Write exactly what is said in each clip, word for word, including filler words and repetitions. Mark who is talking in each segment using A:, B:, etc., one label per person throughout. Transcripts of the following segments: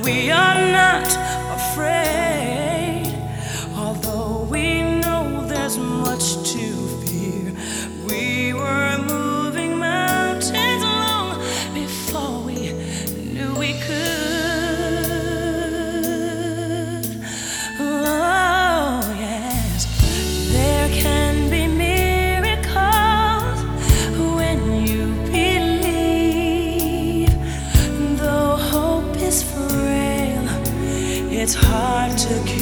A: we are not afraid. Although we know there's much to fear, we were moving mountains long before we knew we could. Oh, yes, there can be miracles when you believe. Though hope is frail, it's hard to kill.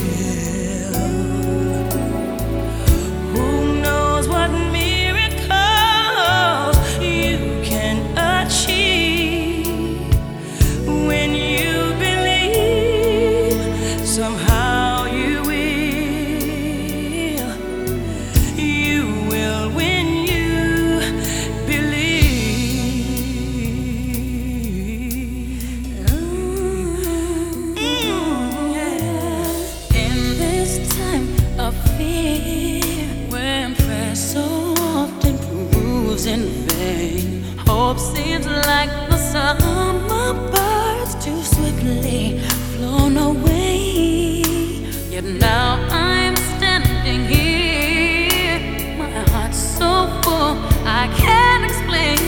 A: Who knows what miracles you can achieve when you believe? Somehow you will, you will when you believe. Mm, yeah. In this time of fear, when prayer so often proves in vain, hope seems like the summer birds too swiftly flown away. Yet now I'm standing here, my heart's so full I can't explain.